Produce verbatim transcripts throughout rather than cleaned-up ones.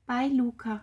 bei Luca.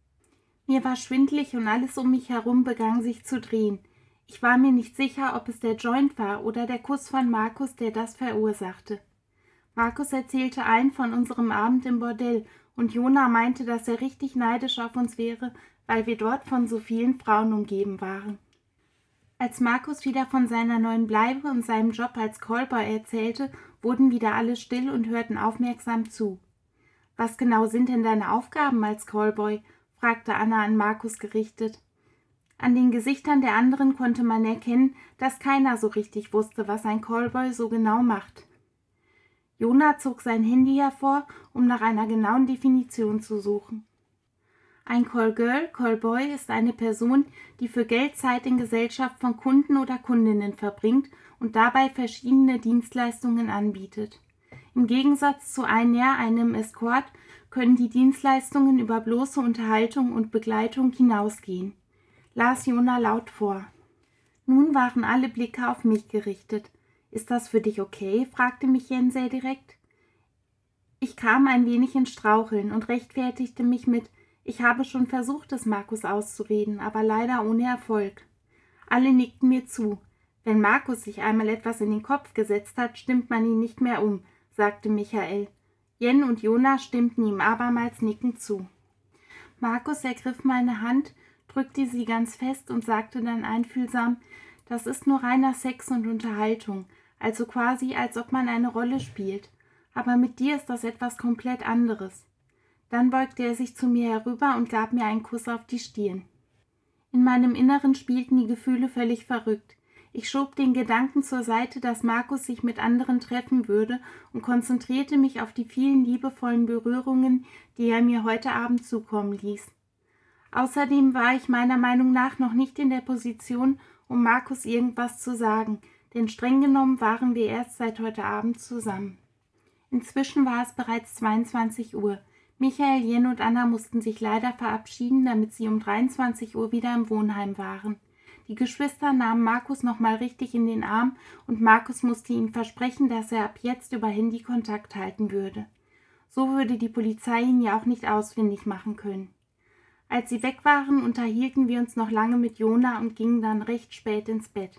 Mir war schwindelig und alles um mich herum begann sich zu drehen. Ich war mir nicht sicher, ob es der Joint war oder der Kuss von Markus, der das verursachte. Markus erzählte allen von unserem Abend im Bordell und Jona meinte, dass er richtig neidisch auf uns wäre, weil wir dort von so vielen Frauen umgeben waren. Als Markus wieder von seiner neuen Bleibe und seinem Job als Callboy erzählte, wurden wieder alle still und hörten aufmerksam zu. »Was genau sind denn deine Aufgaben als Callboy?« fragte Anna an Markus gerichtet. An den Gesichtern der anderen konnte man erkennen, dass keiner so richtig wusste, was ein Callboy so genau macht. Jona zog sein Handy hervor, um nach einer genauen Definition zu suchen. Ein Callgirl, Callboy ist eine Person, die für Geld Zeit in Gesellschaft von Kunden oder Kundinnen verbringt und dabei verschiedene Dienstleistungen anbietet. Im Gegensatz zu einer, einem Escort, können die Dienstleistungen über bloße Unterhaltung und Begleitung hinausgehen, las Jona laut vor. Nun waren alle Blicke auf mich gerichtet. »Ist das für dich okay?« fragte mich Jen sehr direkt. Ich kam ein wenig ins Straucheln und rechtfertigte mich mit: Ich habe schon versucht, es Markus auszureden, aber leider ohne Erfolg. Alle nickten mir zu. Wenn Markus sich einmal etwas in den Kopf gesetzt hat, stimmt man ihn nicht mehr um, sagte Michael. Jen und Jona stimmten ihm abermals nickend zu. Markus ergriff meine Hand, drückte sie ganz fest und sagte dann einfühlsam: Das ist nur reiner Sex und Unterhaltung, also quasi, als ob man eine Rolle spielt. Aber mit dir ist das etwas komplett anderes. Dann beugte er sich zu mir herüber und gab mir einen Kuss auf die Stirn. In meinem Inneren spielten die Gefühle völlig verrückt. Ich schob den Gedanken zur Seite, dass Markus sich mit anderen treffen würde, und konzentrierte mich auf die vielen liebevollen Berührungen, die er mir heute Abend zukommen ließ. Außerdem war ich meiner Meinung nach noch nicht in der Position, um Markus irgendwas zu sagen, denn streng genommen waren wir erst seit heute Abend zusammen. Inzwischen war es bereits zweiundzwanzig Uhr. Michael, Jen und Anna mussten sich leider verabschieden, damit sie um dreiundzwanzig Uhr wieder im Wohnheim waren. Die Geschwister nahmen Markus nochmal richtig in den Arm und Markus musste ihnen versprechen, dass er ab jetzt über Handy Kontakt halten würde. So würde die Polizei ihn ja auch nicht ausfindig machen können. Als sie weg waren, unterhielten wir uns noch lange mit Jona und gingen dann recht spät ins Bett.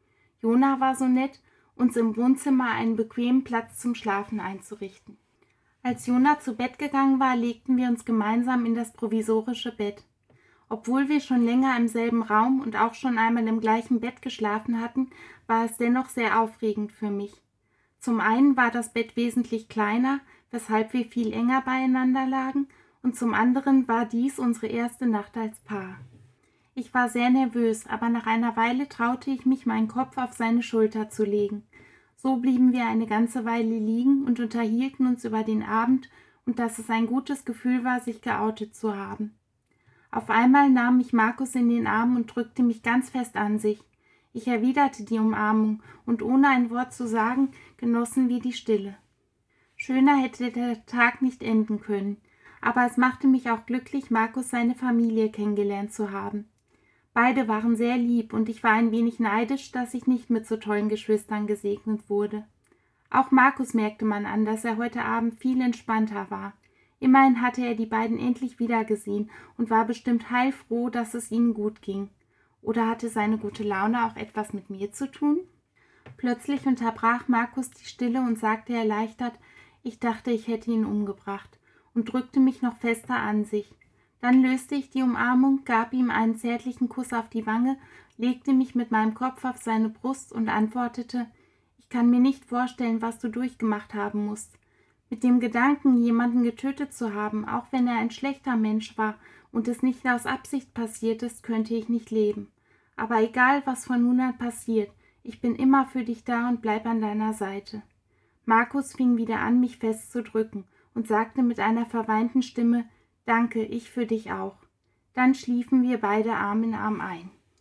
Jona war so nett, uns im Wohnzimmer einen bequemen Platz zum Schlafen einzurichten. Als Jona zu Bett gegangen war, legten wir uns gemeinsam in das provisorische Bett. Obwohl wir schon länger im selben Raum und auch schon einmal im gleichen Bett geschlafen hatten, war es dennoch sehr aufregend für mich. Zum einen war das Bett wesentlich kleiner, weshalb wir viel enger beieinander lagen, und zum anderen war dies unsere erste Nacht als Paar. Ich war sehr nervös, aber nach einer Weile traute ich mich, meinen Kopf auf seine Schulter zu legen. So blieben wir eine ganze Weile liegen und unterhielten uns über den Abend und dass es ein gutes Gefühl war, sich geoutet zu haben. Auf einmal nahm mich Markus in den Arm und drückte mich ganz fest an sich. Ich erwiderte die Umarmung und ohne ein Wort zu sagen, genossen wir die Stille. Schöner hätte der Tag nicht enden können, aber es machte mich auch glücklich, Markus seine Familie kennengelernt zu haben. Beide waren sehr lieb und ich war ein wenig neidisch, dass ich nicht mit so tollen Geschwistern gesegnet wurde. Auch Markus merkte man an, dass er heute Abend viel entspannter war. Immerhin hatte er die beiden endlich wiedergesehen und war bestimmt heilfroh, dass es ihnen gut ging. Oder hatte seine gute Laune auch etwas mit mir zu tun? Plötzlich unterbrach Markus die Stille und sagte erleichtert: Ich dachte, ich hätte ihn umgebracht, und drückte mich noch fester an sich. Dann löste ich die Umarmung, gab ihm einen zärtlichen Kuss auf die Wange, legte mich mit meinem Kopf auf seine Brust und antwortete: Ich kann mir nicht vorstellen, was du durchgemacht haben musst. Mit dem Gedanken, jemanden getötet zu haben, auch wenn er ein schlechter Mensch war und es nicht aus Absicht passiert ist, könnte ich nicht leben. Aber egal, was von nun an passiert, ich bin immer für dich da und bleib an deiner Seite. Markus fing wieder an, mich festzudrücken und sagte mit einer verweinten Stimme: Danke, ich für dich auch. Dann schliefen wir beide Arm in Arm ein.